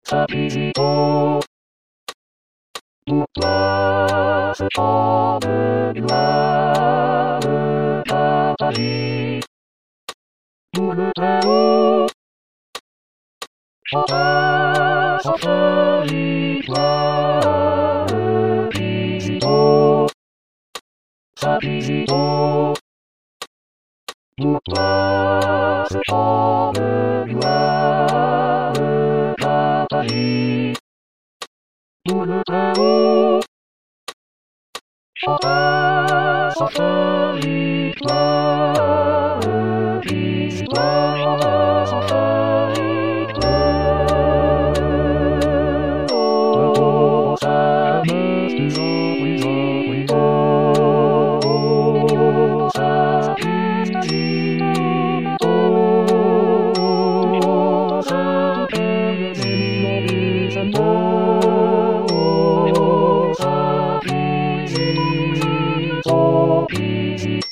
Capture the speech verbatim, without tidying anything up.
Sapito. Butla se ciągle glawy patali. Buluteu. Szata safari glawy pizito. Sapito. Butla se ciągle glawy patali. Buluteu. Szata safari glawy pizito. Szata safari glawy. To same strój zapływa. Sapito. Sapito. Sapito.